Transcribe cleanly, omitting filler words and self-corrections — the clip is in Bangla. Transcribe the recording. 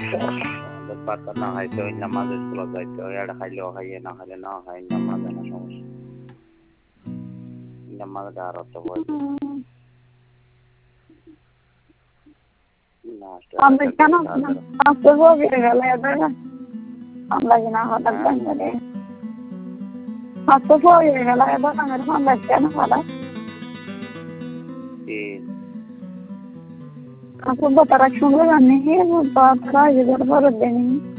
আমাদের পাতা না খাইতে ওই নামাজের স্কুলে যাইতে হয়, এটা খাইলেও খাইয়ে না খাইলে না খাই, নামাজে না সমস্যা, নামাজটা আর অত ভয় আমরা কেন আজকে গভীরে গেলে আমরা কিনা হঠাৎ বাঙালি আজকে গভীরে গেলে বাঙালির সন্ধ্যা কেন হঠাৎ আপনার তারা শুনলে জানি কি তারা বড় দেনি